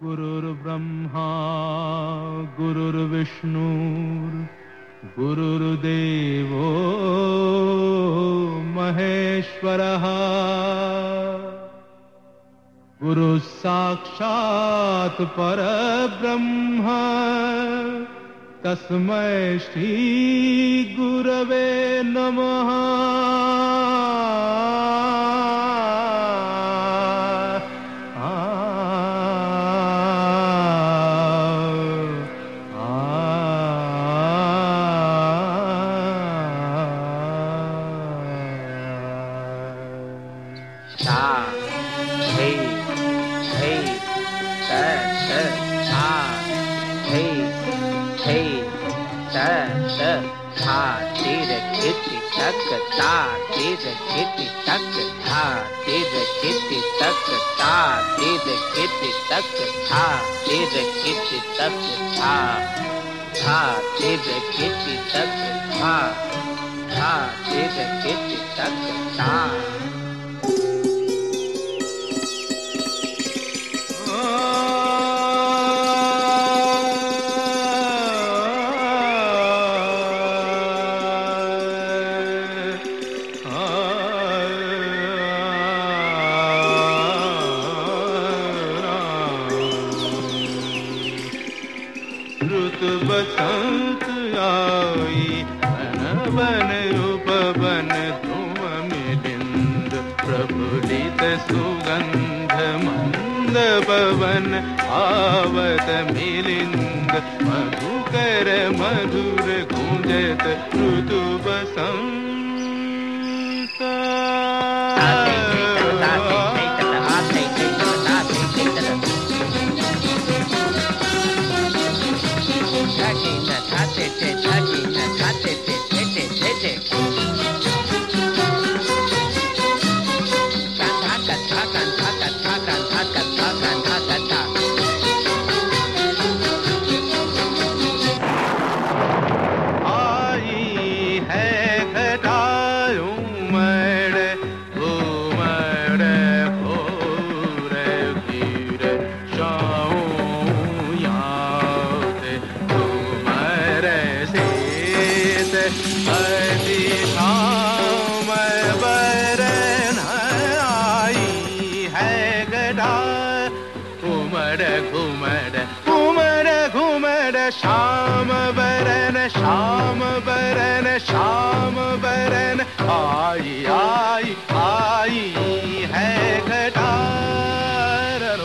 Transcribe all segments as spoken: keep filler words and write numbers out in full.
गुरुर्ब्रह्मा गुरुर्विष्णु गुरुर्देवो महेश्वरः गुरुः साक्षात् परब्रह्म तस्मै श्री गुरवे नमः। Ta tira kitty tuck ta tira kitty tuck ta tira kitty tuck ta tira kitty tuck ta ta tira kitty tuck ta ta tira kitty tuck ta बसंत आई बन बन उपवन धूम मिलिंद प्रफुल्लित सुगंध मंद पवन आवत मिलिंद मधुकर मधुर गूंजत ऋतु बसंत। श्याम बरन श्याम बरन श्याम बरन आई आई आई है घटारो।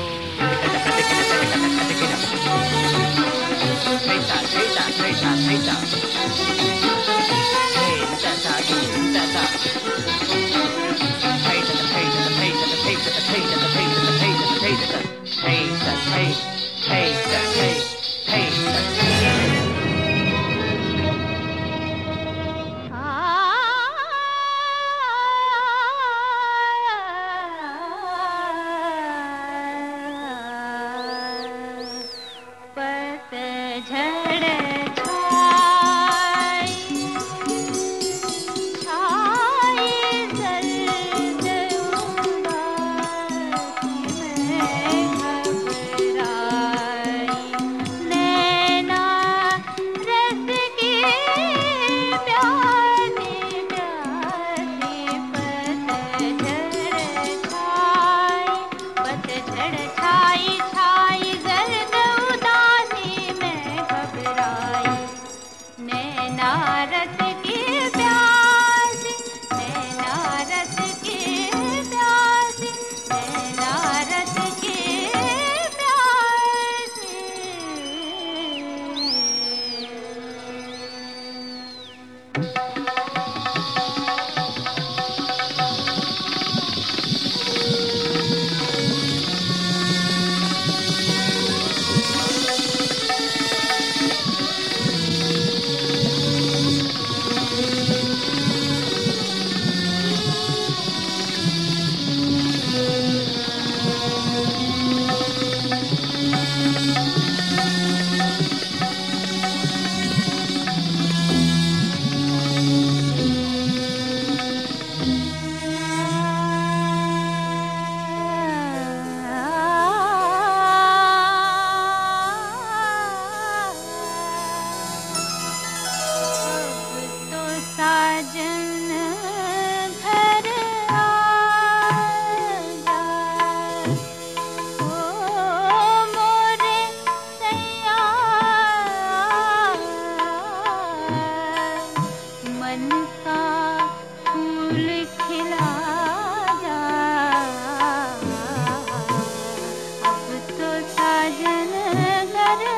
साजन घर